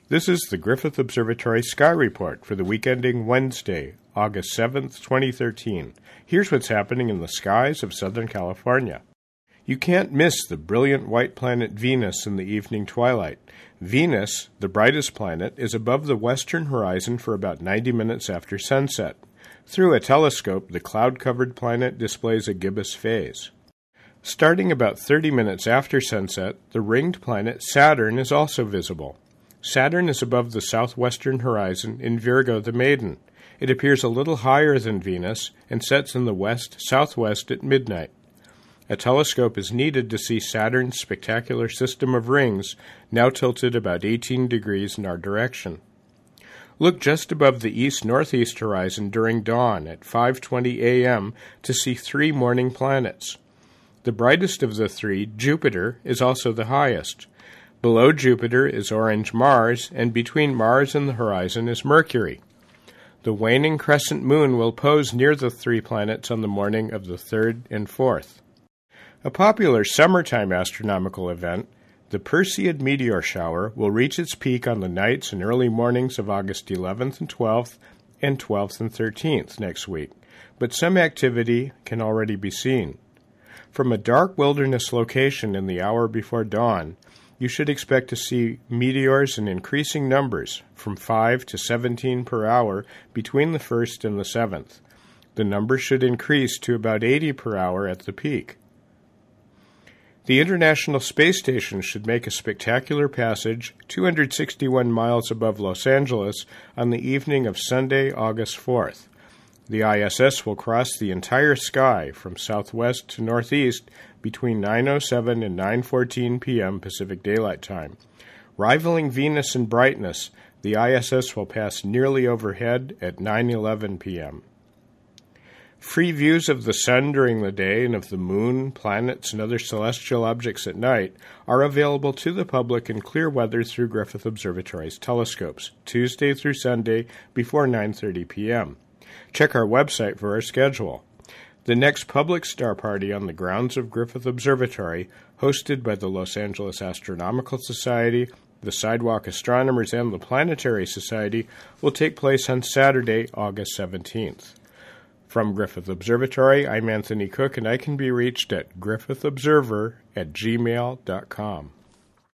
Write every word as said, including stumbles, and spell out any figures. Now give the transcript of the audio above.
This is the Griffith Observatory Sky Report for the week ending Wednesday, August seventh, twenty thirteen. Here's what's happening in the skies of Southern California. You can't miss the brilliant white planet Venus in the evening twilight. Venus, the brightest planet, is above the western horizon for about ninety minutes after sunset. Through a telescope, the cloud-covered planet displays a gibbous phase. Starting about thirty minutes after sunset, the ringed planet Saturn is also visible. Saturn is above the southwestern horizon in Virgo the Maiden. It appears a little higher than Venus and sets in the west-southwest at midnight. A telescope is needed to see Saturn's spectacular system of rings, now tilted about eighteen degrees in our direction. Look just above the east-northeast horizon during dawn at five twenty a m to see three morning planets. The brightest of the three, Jupiter, is also the highest. Below Jupiter is orange Mars, and between Mars and the horizon is Mercury. The waning crescent moon will pose near the three planets on the morning of the third and fourth. A popular summertime astronomical event, the Perseid meteor shower, will reach its peak on the nights and early mornings of August eleventh and twelfth and twelfth and thirteenth next week, but some activity can already be seen. From a dark wilderness location in the hour before dawn, you should expect to see meteors in increasing numbers, from five to seventeen per hour between the first and the seventh. The number should increase to about eighty per hour at the peak. The International Space Station should make a spectacular passage two hundred sixty-one miles above Los Angeles on the evening of Sunday, August fourth. The I S S will cross the entire sky from southwest to northeast between nine oh seven and nine fourteen p m Pacific Daylight Time. Rivaling Venus in brightness, the I S S will pass nearly overhead at nine eleven p m Free views of the sun during the day and of the moon, planets, and other celestial objects at night are available to the public in clear weather through Griffith Observatory's telescopes, Tuesday through Sunday before nine thirty p m Check our website for our schedule. The next public star party on the grounds of Griffith Observatory, hosted by the Los Angeles Astronomical Society, the Sidewalk Astronomers, and the Planetary Society, will take place on Saturday, August seventeenth. From Griffith Observatory, I'm Anthony Cook, and I can be reached at griffith observer at gmail dot com.